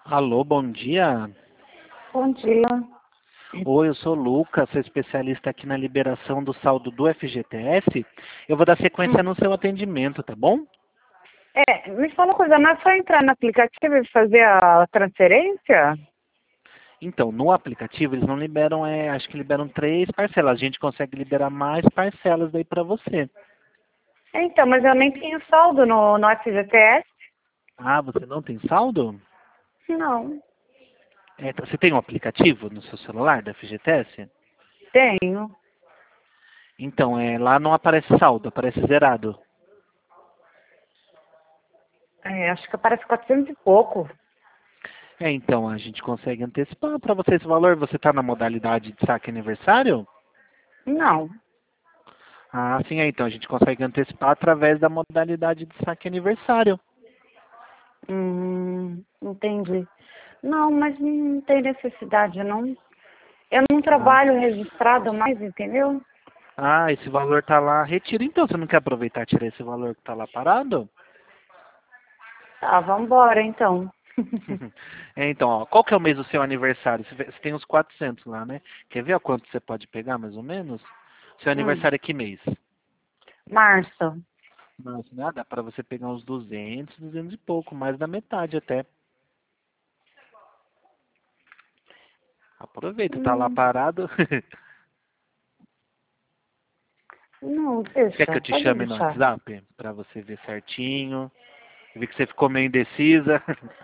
Alô, bom dia. Bom dia. Oi, eu sou o Lucas, sou especialista aqui na liberação do saldo do FGTS. Eu vou dar sequência Hum. no seu atendimento, tá bom? Me fala uma coisa, não é só entrar no aplicativo e fazer a transferência? Então, no aplicativo eles não liberam, acho que liberam 3 parcelas. A gente consegue liberar mais parcelas daí para você. Então, mas eu nem tenho saldo no FGTS. Ah, você não tem saldo? Não, Você tem um aplicativo no seu celular da FGTS? tenho. Então, lá não aparece saldo, aparece zerado. Acho que aparece 400 e pouco. Então, a gente consegue antecipar para você esse valor. Você está na modalidade de saque aniversário? Não. Ah, sim, então a gente consegue antecipar através da modalidade de saque aniversário. Entendi. Não, mas não tem necessidade, não. Eu não Ah, trabalho registrado mais, entendeu? esse valor tá lá. Retira então, você não quer aproveitar e tirar esse valor que tá lá parado? Tá, vamos embora, então. Então, ó, qual que é o mês do seu aniversário? Você tem uns 400 lá, né? Quer ver a quanto você pode pegar, mais ou menos? Seu Hum. aniversário é que mês? Março. Nossa, né? Dá pra você pegar uns 200 e pouco, mais da metade até. Aproveita, tá lá Hum, parado. não, Quer que deixa. eu te Pode chame no deixar. WhatsApp? Pra você ver certinho. Eu vi que você ficou meio indecisa.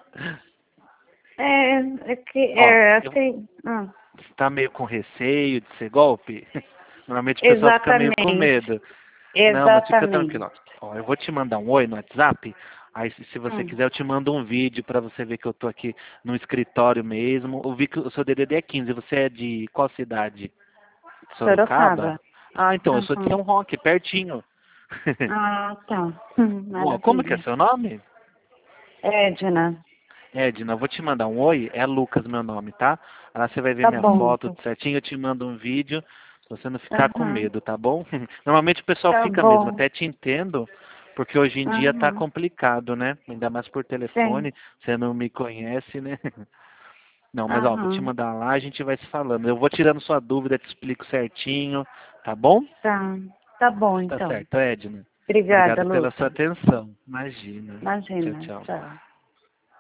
É que, Ó, assim... você tá meio com receio de ser golpe? Normalmente o pessoal fica meio com Exatamente, medo. Não, mas fica exatamente. tranquilo. Ó, eu vou te mandar um oi no WhatsApp. Aí, se você Hum. quiser, eu te mando um vídeo pra você ver que eu tô aqui no escritório mesmo. Eu vi que o seu DDD é 15. Você é de qual cidade? Sorocaba. Sorocaba? Ah, então, eu sou de Uhum. São Roque, pertinho. Ah, tá. Ó, como que é Maravilha. seu nome? Edna, Edna, eu vou te mandar um oi, é Lucas meu nome, tá? Lá você vai ver tá minha bom. foto certinho, eu te mando um vídeo, pra você não ficar com Uhum. medo, tá bom? Normalmente o pessoal Tá fica mesmo, bom. até te entendo, porque hoje em dia tá Uhum. complicado, né? Ainda mais por Sim. telefone, você não me conhece, né? Não, mas ó, vou te Uhum. mandar lá, a gente vai se falando. Eu vou tirando sua dúvida, te explico certinho, tá bom? Tá. Tá bom, Tá então. certo, Edna. Obrigada, Obrigado pela sua Lucas. atenção. Imagina. Tchau, Imagina. tchau. Tchau.